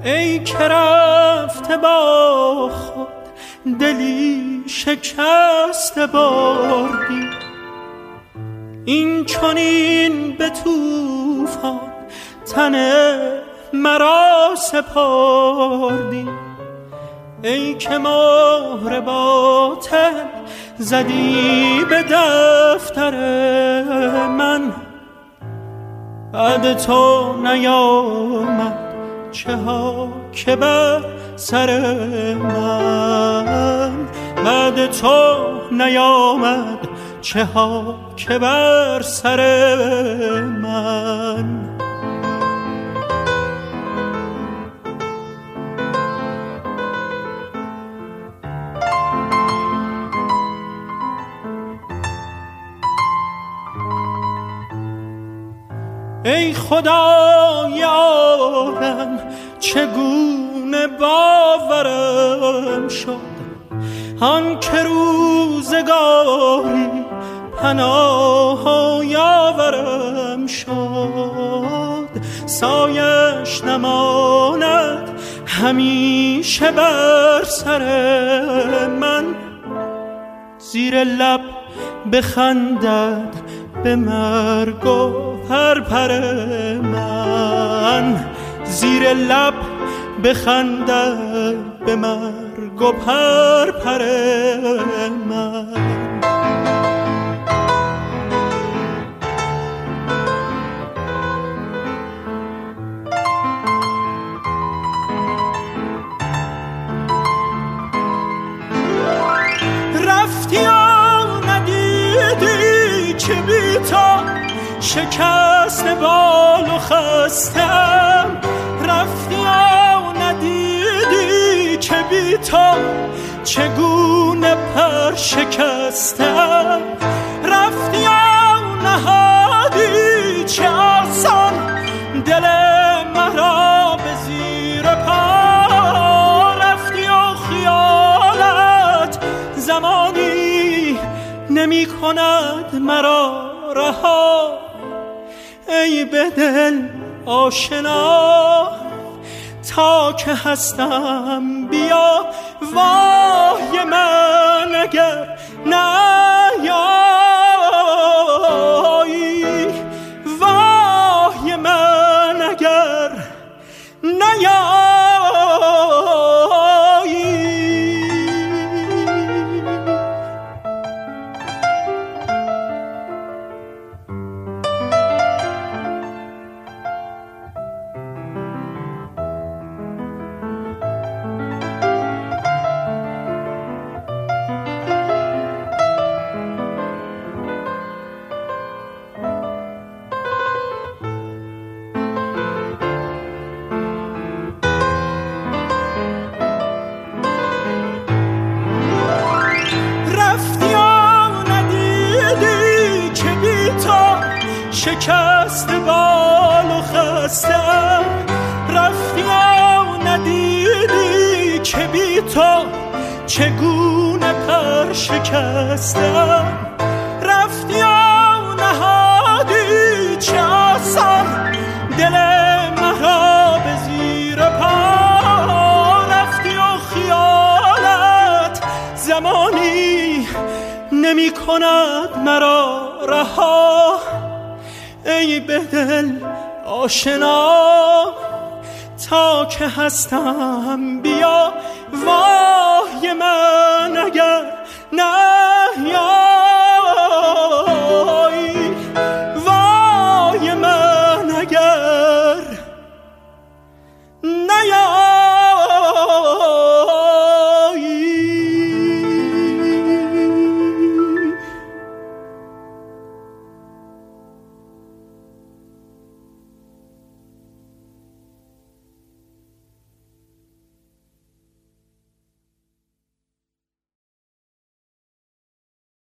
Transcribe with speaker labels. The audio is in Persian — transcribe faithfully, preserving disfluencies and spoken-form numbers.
Speaker 1: ای که رفته با خود دلی شکسته بردی، این چنین به طوفان تن مرا سپردی. ای که مهر باطل زدی به دفتر من، بعد تو نیامد چه ها که بر سر من، بعد تو نیامد چه ها که بر سر من. ای خدای عالم چگونه باورم شد، آن که روزگاری پناه و یاورم شد. سایش نماند همیشه بر سر من، زیر لب بخندد به مرگ و پرپر من، زیر لب بخندد به مرگ و پرپر من. رفتی و ندیدی که بی تو شکست بال و خستم، رفتی و ندیدی که بی تو چگونه پر شکستم، رفتی و نهادی چه آسان دل مرا به زیر پا، رفتی و خیالت زمانی نمی کند مرا رها. ای به دل آشنا تا که هستم بیا، وای من اگر نیایی، وای من اگر نیایی. شکست بال و خستم، رفتی و ندیدی که بی تو چگونه پر شکستم، رفتی و نهادی چه آسان دل مرا به زیر پا، رفتی و خیالت زمانی نمی کند مرا رها. ای به دل آشنا تا که هستم بیا، وای من اگر نه